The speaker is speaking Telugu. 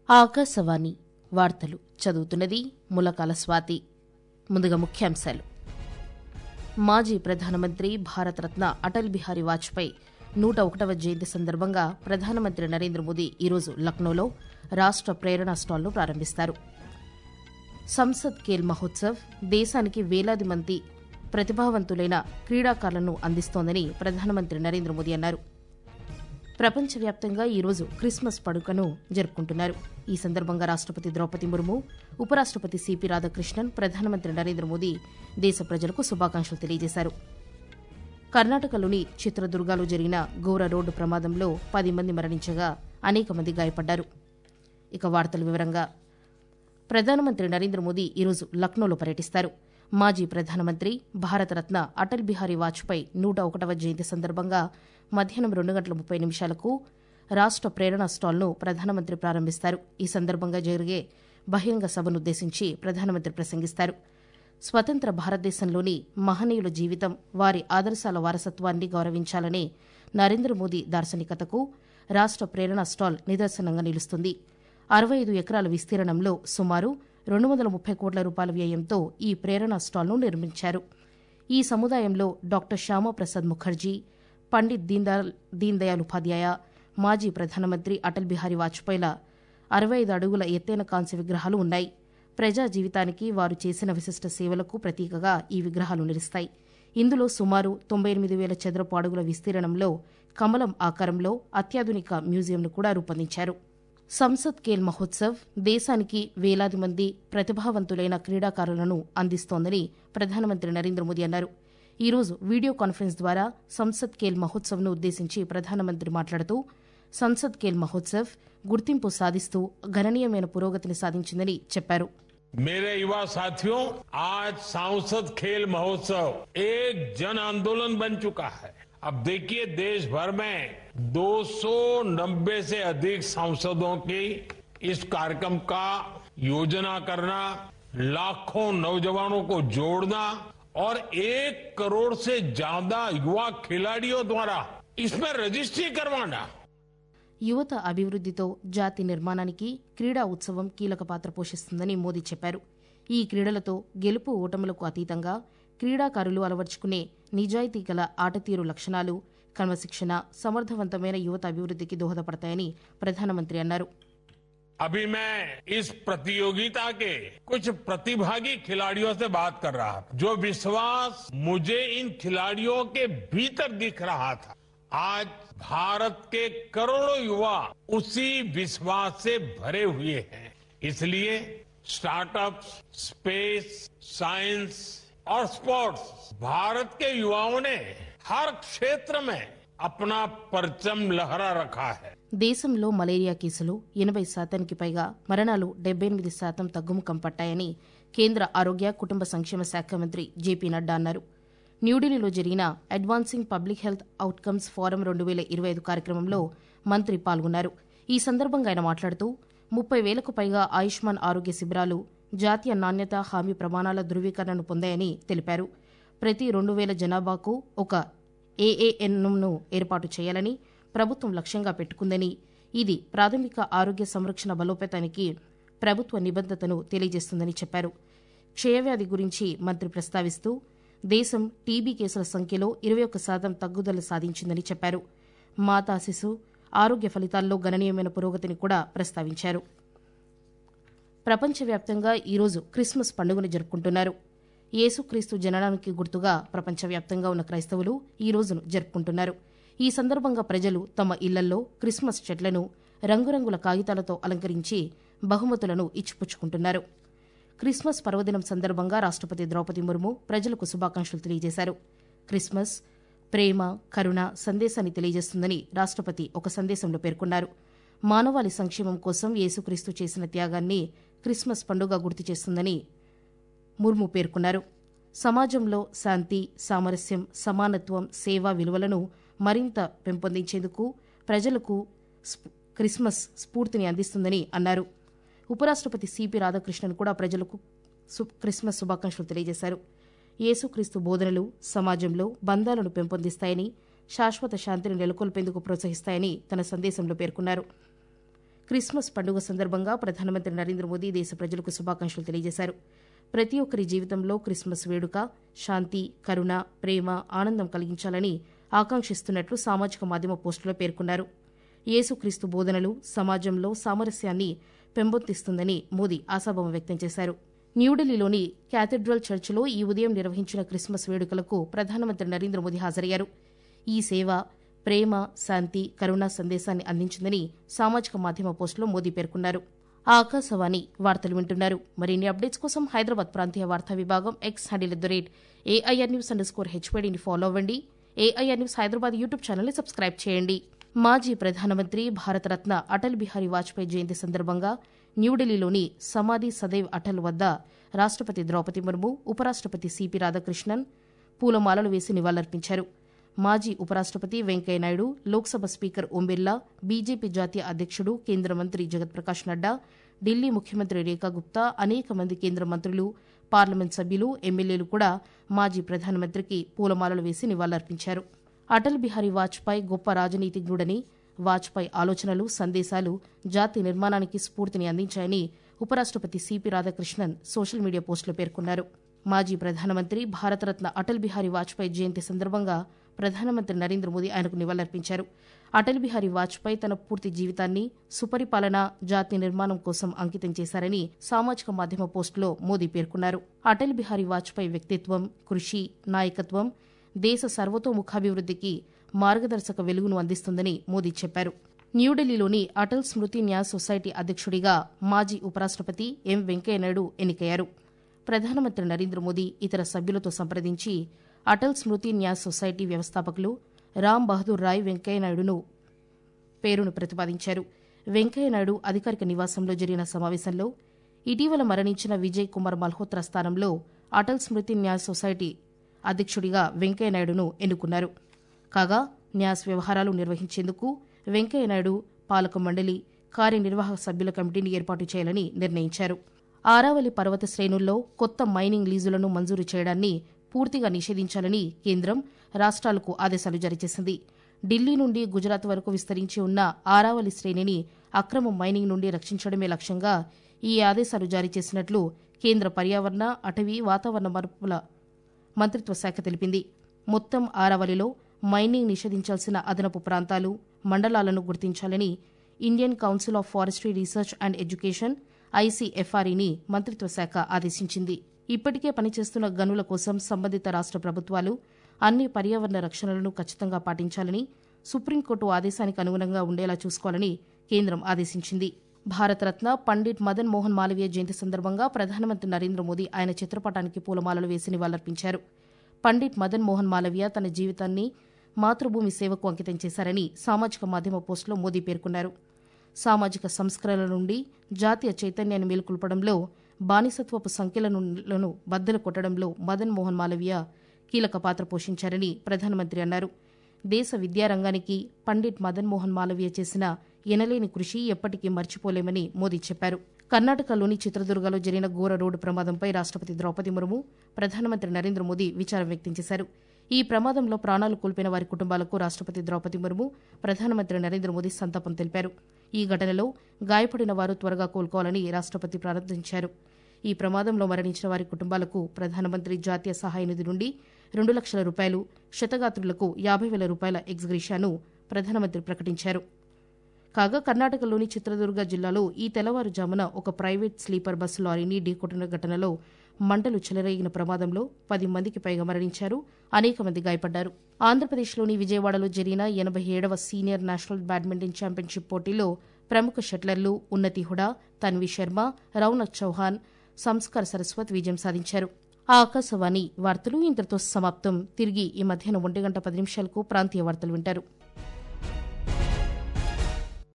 ఆకాశవాణి వార్తలు చదువుతున్నది ములకాల స్వాతి. ముందుగా ముఖ్యాంశాలు. మాజీ ప్రధానమంత్రి భారతరత్న అటల్ బిహారీ వాజ్పేయి 101వ జయంతి సందర్భంగా ప్రధానమంత్రి నరేంద్ర మోదీ ఈరోజు లక్నోలో రాష్ట ప్రేరణ స్టాల్ను ప్రారంభిస్తారు. సంసద్ ఖేల్ మహోత్సవ్ దేశానికి వేలాది మంది ప్రతిభావంతులైన క్రీడాకారులను అందిస్తోందని ప్రధానమంత్రి నరేంద్ర మోదీ అన్నారు. ప్రపంచవ్యాప్తంగా ఈరోజు క్రిస్మస్ పండుగను జరుపుకుంటున్నారు. ఈ సందర్భంగా రాష్టపతి ద్రౌపది ముర్ము, ఉపరాష్టపతి సిపి రాధాకృష్ణన్, ప్రధానమంత్రి నరేంద్ర మోదీ దేశ ప్రజలకు శుభాకాంక్షలు తెలియజేశారు. కర్ణాటకలోని చిత్రదుర్గలో జరిగిన ఘోర రోడ్డు ప్రమాదంలో 10 మంది మరణించగా అనేక మంది గాయపడ్డారు. ఇక వార్తల వివరంగా ప్రధానమంత్రి నరేంద్ర మోదీ ఈరోజు లక్నోలో పర్యటిస్తారు. మాజీ ప్రధానమంత్రి భారతరత్న అటల్ బిహారీ వాజ్పేయి 101వ జయంతి సందర్భంగా మధ్యాహ్నం 2 గంటల 30 నిమిషాలకు రాష్ట ప్రేరణ స్టాల్ను ప్రధానమంత్రి ప్రారంభిస్తారు. ఈ సందర్భంగా జరిగే బహిరంగ సభనుద్దేశించి ప్రధానమంత్రి ప్రసంగిస్తారు. స్వతంత్ర భారతదేశంలోని మహనీయుల జీవితం, వారి ఆదర్శాల వారసత్వాన్ని గౌరవించాలనే నరేంద్ర మోదీ దార్శనికతకు రాష్ట ప్రేరణ స్టాల్ నిదర్శనంగా నిలుస్తుంది. 65 ఎకరాల విస్తీర్ణంలో సుమారు 230 కోట్ల రూపాయల వ్యయంతో ఈ ప్రేరణ స్టాల్ను నిర్మించారు. ఈ సముదాయంలో డాక్టర్ శ్యామాప్రసాద్ ముఖర్జీ, పండిత్ దీన్ దయాళ్ ఉపాధ్యాయ, మాజీ ప్రధానమంత్రి అటల్ బిహారీ వాజ్పేయిల 65 అడుగుల ఎత్తైన కాంస్య విగ్రహాలు ఉన్నాయి. ప్రజా జీవితానికి వారు చేసిన విశిష్ట సేవలకు ప్రతీకగా ఈ విగ్రహాలు నిలుస్తాయి. ఇందులో సుమారు 98,000 చదరపు అడుగుల విస్తీర్ణంలో కమలం ఆకారంలో అత్యాధునిక మ్యూజియంను కూడా రూపొందించారు. సంసద్ ఖేల్ మహోత్సవ్ దేశానికి వేలాది మంది ప్రతిభావంతులైన క్రీడాకారులను అందిస్తోందని ప్రధానమంత్రి నరేంద్ర మోదీ అన్నారు. ఈ రోజు వీడియో కాన్ఫరెన్స్ ద్వారా సంసద్ ఖేల్ మహోత్సవ్ను ఉద్దేశించి ప్రధానమంత్రి మాట్లాడుతూ సంసద్ ఖేల్ మహోత్సవ్ గుర్తింపు సాధిస్తూ గణనీయమైన పురోగతిని సాధించిందని చెప్పారు. मेरे युवा साथियों, आज सांसद खेल महोत्सव एक जन आंदोलन बन चुका है. अब देखिए, देश भर में 290 से अधिक सांसदों की इस कार्यक्रम का योजना करना, लाखों नौजवानों को जोड़ना और 1 करोड़ से ज्यादा युवा खिलाड़ियों द्वारा इसमें रजिस्ट्री करवाना. యువత అభివృద్దితో జాతి నిర్మాణానికి క్రీడా ఉత్సవం కీలక పాత్ర పోషిస్తుందని మోదీ చెప్పారు. ఈ క్రీడలతో గెలుపు ఓటములకు అతీతంగా క్రీడాకారులు అలవర్చుకునే నిజాయితీ గల ఆటతీరు లక్షణాలు, క్రమశిక్షణ సమర్థవంతమైన యువత అభివృద్దికి దోహదపడతాయని ప్రధానమంత్రి అన్నారు. अभी मैं इस प्रतियोगिता के कुछ प्रतिभागी खिलाड़ियों से बात कर रहा था. जो विश्वास मुझे इन खिलाड़ियों के भीतर दिख रहा था, आज भारत के करोड़ों युवा उसी विश्वास से भरे हुए हैं. इसलिए स्टार्टअप, स्पेस, साइंस और स्पोर्ट्स, भारत के युवाओं ने हर क्षेत्र में अपना परचम लहरा रखा है. దేశంలో మలేరియా కేసులు 80% పైగా, మరణాలు 78% తగ్గుముఖం పట్టాయని కేంద్ర ఆరోగ్య కుటుంబ సంక్షేమ శాఖ మంత్రి జేపీ నడ్డా అన్నారు. న్యూఢిల్లీలో జరిగిన advancing public health outcomes forum 2025 కార్యక్రమంలో మంత్రి పాల్గొన్నారు. ఈ సందర్భంగా ఆయన మాట్లాడుతూ 30,000కు పైగా ఆయుష్మాన్ ఆరోగ్య శిబిరాలు జాతీయ నాణ్యత హామీ ప్రమాణాల ధృవీకరణను పొందాయని తెలిపారు. ప్రతి 2,000 జనాభాకు ఒక ఏఏఎన్ను ఏర్పాటు చేయాలని ప్రభుత్వం లక్ష్యంగా పెట్టుకుందని, ఇది ప్రాథమిక ఆరోగ్య సంరక్షణ బలోపేతానికి ప్రభుత్వ నిబద్ధతను తెలియజేస్తుందని చెప్పారు. క్షయవ్యాధి గురించి మంత్రి ప్రస్తావిస్తూ దేశం టీబీ కేసుల సంఖ్యలో 21% తగ్గుదల సాధించిందని చెప్పారు. మాతా శిశు ఆరోగ్య ఫలితాల్లో గణనీయమైన పురోగతిని కూడా ప్రస్తావించారు. ప్రపంచవ్యాప్తంగా ఈరోజు క్రిస్మస్ పండుగను జరుపుకుంటున్నారు. యేసుక్రీస్తు జననానికి గుర్తుగా ప్రపంచవ్యాప్తంగా ఉన్న క్రైస్తవులు ఈ రోజును జరుపుకుంటున్నారు. ఈ సందర్భంగా ప్రజలు తమ ఇళ్లల్లో క్రిస్మస్ చెట్లను రంగురంగుల కాగితాలతో అలంకరించి బహుమతులను ఇచ్చిపుచ్చుకుంటున్నారు. క్రిస్మస్ పర్వదినం సందర్భంగా రాష్టపతి ద్రౌపది ముర్ము ప్రజలకు శుభాకాంక్షలు తెలియజేశారు. క్రిస్మస్ ప్రేమ, కరుణ సందేశాన్ని తెలియజేస్తుందని రాష్టపతి ఒక సందేశంలో పేర్కొన్నారు. మానవాళి సంక్షేమం కోసం యేసుక్రీస్తు చేసిన త్యాగాన్ని క్రిస్మస్ పండుగ గుర్తు చేస్తుందని ముర్ము పేర్కొన్నారు. సమాజంలో శాంతి, సామరస్యం, సమానత్వం, సేవా విలువలను మరింత పెంపొందించేందుకు ప్రజలకు క్రిస్మస్ స్ఫూర్తిని అందిస్తుందని అన్నారు. ఉపరాష్టపతి సిపి రాధాకృష్ణన్ కూడా ప్రజలకు క్రిస్మస్ శుభాకాంక్షలు తెలియజేశారు. యేసుక్రీస్తు బోధనలు సమాజంలో బంధాలను పెంపొందిస్తాయని, శాశ్వత శాంతిని నెలకొల్పేందుకు ప్రోత్సహిస్తాయని తన సందేశంలో పేర్కొన్నారు. క్రిస్మస్ పండుగ సందర్భంగా ప్రధానమంత్రి నరేంద్ర మోదీ దేశ ప్రజలకు శుభాకాంక్షలు తెలియజేశారు. ప్రతి ఒక్కరి జీవితంలో క్రిస్మస్ వేడుక శాంతి, కరుణ, ప్రేమ, ఆనందం కలిగించాలని ఆకాంక్షిస్తున్నట్లు సామాజిక మాధ్యమ పోస్టులో పేర్కొన్నారు. యేసుక్రీస్తు బోధనలు సమాజంలో సామరస్యాన్ని పెంపొందిస్తుందని మోదీ ఆశాభావం వ్యక్తం చేశారు. న్యూఢిల్లీలోని క్యాథెడ్రల్ చర్చిలో ఈ ఉదయం నిర్వహించిన క్రిస్మస్ వేడుకలకు ప్రధానమంత్రి నరేంద్ర మోదీ హాజరయ్యారు. ఈ సేవ ప్రేమ, శాంతి, కరుణ సందేశాన్ని అందించిందని సామాజిక మాధ్యమ పోస్టులో మోదీ పేర్కొన్నారు. ఆకాశవాణి వార్తలు వింటున్నారు. మరిన్ని అప్డేట్స్ కోసం హైదరాబాద్ ప్రాంతీయ వార్తా విభాగం ఎక్స్ హ్యాండిల్ @AIRnews_HPDని ఫాలో అవ్వండి. AIR న్యూస్ హైదరాబాద్ యూట్యూబ్ ఛానల్ని సబ్స్క్రైబ్ చేయండి. మాజీ ప్రధానమంత్రి భారతరత్న అటల్ బిహారీ వాజ్పేయి జయంతి సందర్భంగా న్యూఢిల్లీలోని సమాధి సదైవ్ అటల్ వద్ద రాష్టపతి ద్రౌపది ముర్ము, ఉపరాష్టపతి సిపి రాధాకృష్ణన్ పూలమాలలు వేసి నివాళులర్పించారు. మాజీ ఉపరాష్టపతి వెంకయ్యనాయుడు, లోక్సభ స్పీకర్ ఓం బిర్లా, బీజేపీ జాతీయ అధ్యక్షుడు కేంద్ర మంత్రి జగత్ ప్రకాష్ నడ్డా, ఢిల్లీ ముఖ్యమంత్రి రేఖా గుప్తా, అనేక మంది కేంద్ర మంత్రులు, పార్లమెంట్ సభ్యులు, ఎమ్మెల్యేలు కూడా మాజీ ప్రధానమంత్రికి పూలమాలలు వేసి నివాళులర్పించారు. అటల్ బిహారీ వాజ్పేయి గొప్ప రాజనీతిజ్ఞుడని, వాజ్పేయి ఆలోచనలు, సందేశాలు జాతి నిర్మాణానికి స్ఫూర్తిని అందించాయని ఉపరాష్టపతి సిపి రాధాకృష్ణన్ సోషల్ మీడియా పోస్టులో పేర్కొన్నారు. మాజీ ప్రధానమంత్రి భారతరత్న అటల్ బిహారీ వాజ్పేయి జయంతి సందర్భంగా ప్రధానమంత్రి నరేంద్ర మోదీ ఆయనకు నివాళులర్పించారు. అటల్ బిహారీ వాజ్పేయి తన పూర్తి జీవితాన్ని సుపరిపాలన, జాతి నిర్మాణం కోసం అంకితం చేశారని సామాజిక మాధ్యమ పోస్టులో మోదీ పేర్కొన్నారు. అటల్ బిహారీ వాజ్పేయి వ్యక్తిత్వం, కృషి, నాయకత్వం దేశ సర్వతోముఖాభివృద్ధికి మార్గదర్శక వెలుగును అందిస్తుందని మోదీ చెప్పారు. న్యూఢిల్లీలోని అటల్ స్మృతి న్యాస్ సొసైటీ అధ్యక్షుడిగా మాజీ ఉపరాష్టపతి ఎం వెంకయ్యనాయుడు ఎన్నికయ్యారు. ప్రధానమంత్రి నరేంద్ర మోదీ ఇతర సభ్యులతో సంప్రదించి అటల్ స్మృతి న్యాస్ సొసైటీ వ్యవస్థాపకులు రామ్ బహదూర్ రాయ్ వెంకయ్యనాయుడును పేరును ప్రతిపాదించారు. వెంకయ్యనాయుడు అధికారిక నివాసంలో జరిగిన సమావేశంలో ఇటీవల మరణించిన విజయ్ కుమార్ మల్హోత్రా స్థానంలో అటల్ స్మృతి న్యాస్ సొసైటీ అధ్యక్షుడిగా వెంకయ్యనాయుడును ఎన్నుకున్నారు. కాగా న్యాస్ వ్యవహారాలు నిర్వహించేందుకు వెంకయ్యనాయుడు పాలక మండలి, కార్యనిర్వాహక సభ్యుల కమిటీని ఏర్పాటు చేయాలని నిర్ణయించారు. ఆరావళి పర్వత శ్రేణుల్లో కొత్త మైనింగ్ లీజులను మంజూరు చేయడాన్ని పూర్తిగా నిషేధించాలని కేంద్రం రాష్ట్రాలకు ఆదేశాలు జారీ చేసింది. ఢిల్లీ నుండి గుజరాత్ వరకు విస్తరించి ఉన్న ఆరావళి శ్రేణిని అక్రమ మైనింగ్ నుండి రక్షించడమే లక్ష్యంగా ఈ ఆదేశాలు జారీ చేసినట్లు కేంద్ర పర్యావరణ, అటవీ, వాతావరణ మార్పుల మంత్రిత్వ శాఖ తెలిపింది. మొత్తం ఆరావళిలో మైనింగ్ నిషేధించాల్సిన అదనపు ప్రాంతాలు, మండలాలను గుర్తించాలని Indian council of forestry research and education ICFREని మంత్రిత్వ శాఖ ఆదేశించింది. ఇప్పటికే పనిచేస్తున్న గనుల కోసం సంబంధిత రాష్ట ప్రభుత్వాలు అన్ని పర్యావరణ రక్షణలను ఖచ్చితంగా పాటించాలని, సుప్రీంకోర్టు ఆదేశానికి అనుగుణంగా ఉండేలా చూసుకోవాలని కేంద్రం ఆదేశించింది. భారతరత్న పండిట్ మదన్ మోహన్ మాలవీయ జయంతి సందర్భంగా ప్రధానమంత్రి నరేంద్ర మోదీ ఆయన చిత్రపటానికి పూలమాలలు వేసి నివాళులర్పించారు. పండిట్ మదన్ మోహన్ మాలవీయ తన జీవితాన్ని మాతృభూమి సేవకు అంకితం చేశారని సామాజిక మాధ్యమ పోస్టులో మోదీ పేర్కొన్నారు. సామాజిక సంస్కరణల నుండి జాతీయ చైతన్యాన్ని మేల్కొల్పడంలో, బానిసత్వపు సంఖ్యలను బద్దలు కొట్టడంలో మదన్ మోహన్ మాలవీయ కీలక పాత్ర పోషించారని ప్రధానమంత్రి అన్నారు. దేశ విద్యారంగానికి పండిట్ మదన్ మోహన్ మాలవీయ చేసిన ఎనలేని కృషి ఎప్పటికీ మర్చిపోలేమని మోదీ చెప్పారు. కర్ణాటకలోని చిత్రదుర్గలో జరిగిన ఘోర రోడ్డు ప్రమాదంపై రాష్టపతి ద్రౌపది ముర్ము, ప్రధానమంత్రి నరేంద్ర మోదీ విచారం వ్యక్తం చేశారు. ఈ ప్రమాదంలో ప్రాణాలు కోల్పోయిన వారి కుటుంబాలకు రాష్టపతి ద్రౌపది ముర్ము, ప్రధానమంత్రి నరేంద్ర మోదీ సంతాపం తెలిపారు. ఈ ఘటనలో గాయపడిన వారు త్వరగా కోలుకోవాలని రాష్టపతి ప్రార్థించారు. ఈ ప్రమాదంలో మరణించిన వారి కుటుంబాలకు ప్రధానమంత్రి జాతీయ సహాయ నిధి నుండి 2 లక్షల రూపాయలు, క్షతగాత్రులకు 50,000 రూపాయల ఎక్స్గ్రేషియాను ప్రధానమంత్రి ప్రకటించారు. కాగా కర్ణాటకలోని చిత్రదుర్గ జిల్లాలో ఈ తెల్లవారుజామున ఒక ప్రైవేట్ స్లీపర్ బస్సు లారీని ఢీకొట్టిన ఘటనలో మంటలు చెలరేగిన ప్రమాదంలో 10 మందికి పైగా మరణించారు, అనేక మంది గాయపడ్డారు. ఆంధ్రప్రదేశ్లోని విజయవాడలో జరిగిన 87వ సీనియర్ నేషనల్ బ్యాడ్మింటన్ ఛాంపియన్షిప్ పోటీలో ప్రముఖ షట్లర్లు ఉన్నతి హుడా, తన్వి శర్మ, రౌనక్ చౌహాన్, సంస్కార్ సరస్వత్ విజయం సాధించారు. ఆకాశవాణి వార్తలు ఇంతటితో సమాప్తం. తిరిగి ఈ మధ్యాహ్నం 1:10 ప్రాంతీయ వార్తలు వింటారు.